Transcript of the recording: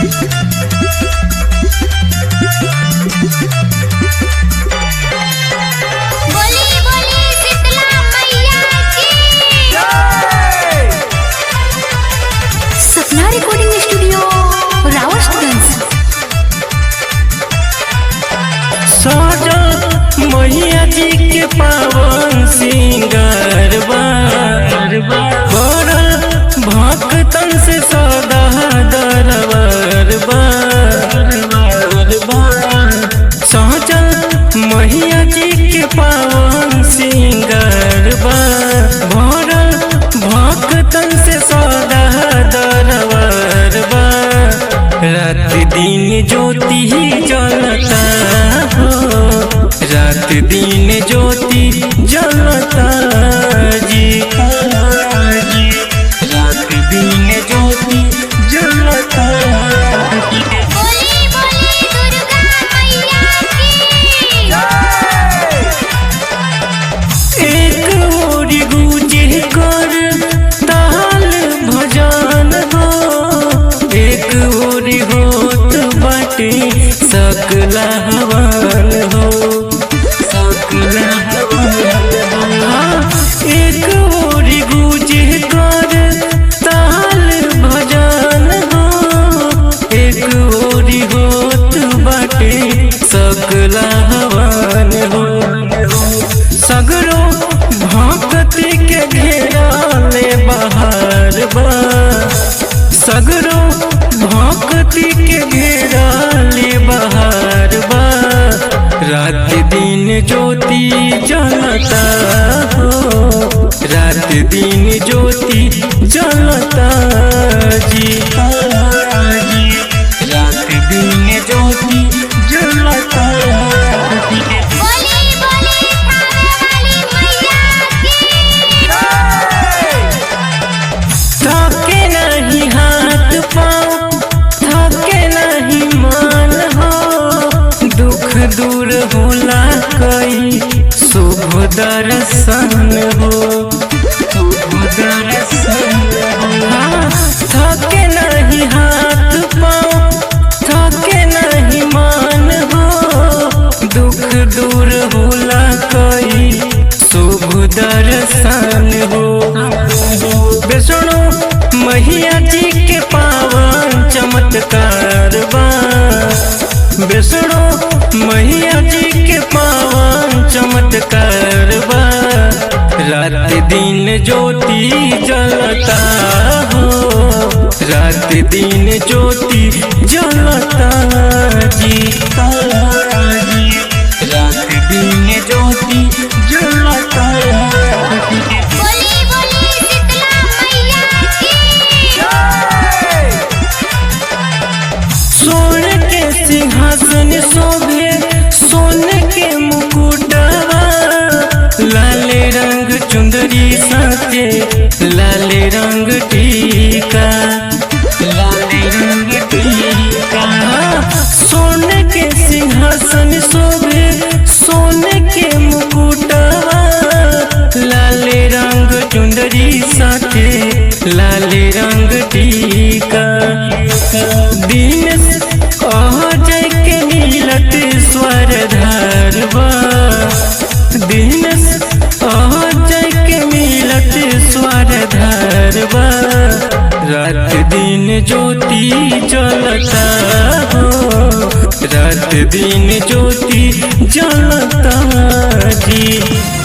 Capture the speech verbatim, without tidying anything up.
मैया जी के पावन सिंगार भक्तन से सदा दरबार सहजल मैया जी के पावन सिंगार भरल भक्तन से सदा दरबार रात दिन ज्योति जलता हो रात दिन ज्योति जलता जी रात दिन ज्योति जलता बोली बोली दुर्गा मैया की एक ओरी गूंजे कर ताल भजन हो एक ओरी होत बाटे सकला हवन हो एक ओरी गूंजे कर ताल भजन हो एक ओरी होत बाटे सकला हवन हो सगरो भक्ति के घेराले बहार बा सगरो भक्ति के घेराले बहार बा रात दिन ज्योति जलता हो रात दिन ज्योति जलता जी रात दिन ज्योति जलता बोली बोली थाने वाली मैया की थके नहीं हाथ पाँव थके नहीं मन हो दुख दूर होला कई शुभ दर्शन हो शुभ दर्शन हाँ, थके नहीं हाथ पाँव थके नहीं मन हो दुख दूर होला कई शुभ दर्शन हो बेसुनो मैया जी के पावन चमत्कार बा बेसुनो मैया जी के पावन चमत्कार बा रात दिन ज्योति जलता हो रात दिन ज्योति जलता जी रात दिन ज्योति जलता बोली बोली शीतला मैया की सोने के सिंहासन शोभे सोने के मुकुटवा लाले रंग चुंदरी साथे लाले रंग टीका लाले रंग टीका सोने के सिंहासन शोभे सोने के मुकुटवा लाले रंग चुंदरी साथे लाले रंग टीका दिन जय के नीलत स्वर धारवा दिन जय के नीलत स्वर धारवा रात दिन ज्योति जलता हो रात दिन ज्योति जलता जी।